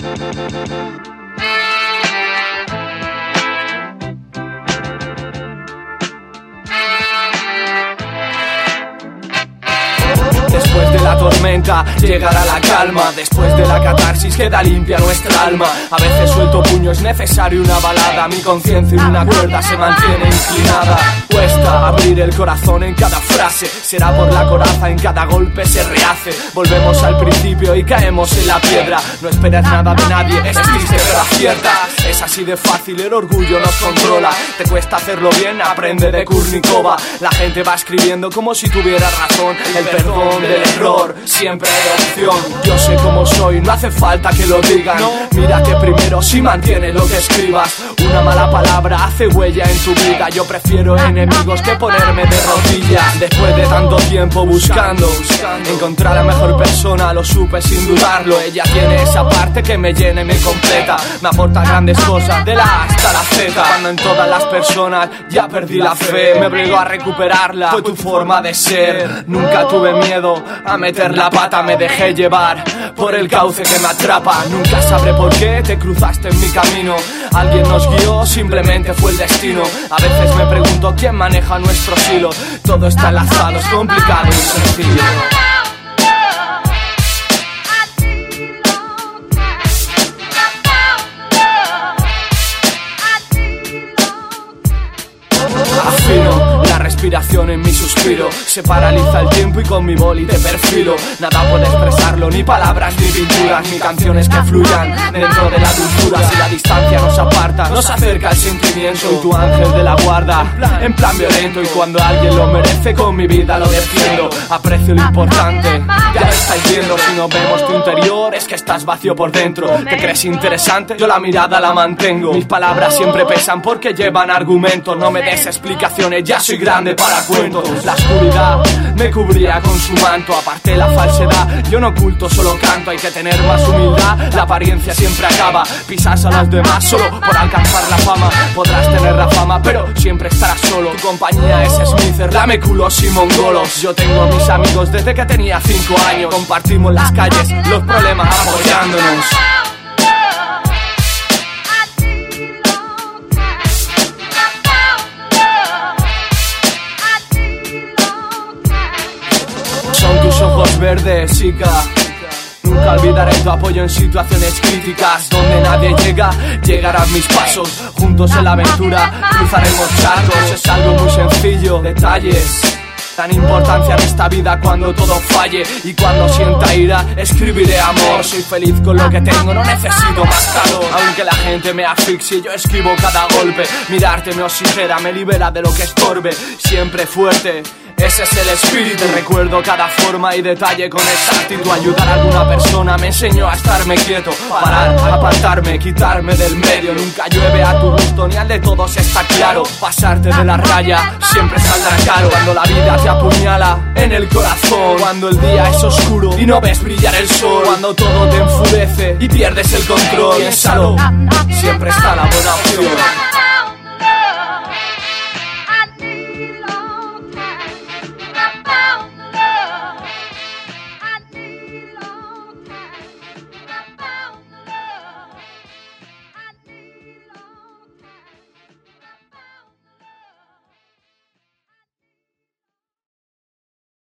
Después de la tormenta llegará la calma. Después de la catarsis queda limpia nuestra alma. A veces suelto puño, es necesario una balada. Mi conciencia en una cuerda se mantiene inclinada. Cuesta abrir el corazón en cada frase. Será por la coraza, en cada golpe se rehace. Volvemos al principio y caemos en la piedra. No esperes nada de nadie, es triste pero acierta. Es así de fácil, el orgullo nos controla. Te cuesta hacerlo bien, aprende de Kurnikova. La gente va escribiendo como si tuviera razón. El perdón del error, siempre hay opción. Yo sé cómo soy, no hace falta que lo digan. Mira que primero si mantiene lo que escribas. Una mala palabra hace huella en tu vida. Yo prefiero enemigos que ponerme de rodillas. Después de tanto tiempo buscando encontrar a la mejor persona, lo supe sin dudarlo. Ella tiene esa parte que me llena y me completa. Me aporta grandes cosas, de la A hasta la Z. Cuando en todas las personas ya perdí la fe, me obligó a recuperarla, fue tu forma de ser. Nunca tuve miedo a meter la pata, me dejé llevar por el cauce que me atrapa. Nunca sabré por qué te cruzaste en mi camino. Alguien nos guió, simplemente fue el destino. A veces me pregunto quién maneja nuestros hilos. Todo está enlazado, es complicado y sencillo. Afino la respiración en mi suspiro. Se paraliza el tiempo y con mi boli te perfilo. Nada puede expresarlo, ni palabras ni pinturas, ni canciones que fluyan dentro de la dulzura. Si la distancia nos aparta, nos acerca el sentimiento. Soy tu ángel de la guarda, en plan violento. Y cuando alguien lo merece, con mi vida lo defiendo. Aprecio lo importante, ya lo estáis viendo. Si no vemos tu interior, es que estás vacío por dentro. ¿Te crees interesante? Yo la mirada la mantengo. Mis palabras siempre pesan porque llevan argumentos. No me des explicaciones, ya soy grande para cuentos. La oscuridad me cubría con su manto. Aparté la falsedad, yo no oculto, solo canto. Hay que tener más humildad, la apariencia siempre acaba. Pisas a los demás solo por alcanzar la fama. Podrás tener la fama, pero siempre estarás solo. Tu compañía es Smither, lame culos y mongolos. Yo tengo a mis amigos desde que tenía 5 años. Compartimos las calles, los problemas apoyándonos. Son tus ojos verdes, chica. Nunca olvidaré tu apoyo en situaciones críticas. Donde nadie llega, llegarán mis pasos. Juntos en la aventura, cruzaremos charcos. Es algo muy sencillo, detalles. Dan importancia en esta vida cuando todo falle. Y cuando sienta ira, escribiré amor. Soy feliz con lo que tengo, no necesito más calor. Aunque la gente me asfixie, yo esquivo cada golpe. Mirarte me oxigena, me libera de lo que estorbe. Siempre fuerte, ese es el espíritu. Recuerdo cada forma y detalle con exactitud. Ayudar a alguna persona me enseñó a estarme quieto. Parar, apartarme, quitarme del medio. Nunca llueve a tu gusto ni al de todos, está claro. Pasarte de la raya siempre saldrá caro. Cuando la vida te apuñala en el corazón. Cuando el día es oscuro y no ves brillar el sol. Cuando todo te enfurece y pierdes el control. Piénsalo, siempre está la buena opción.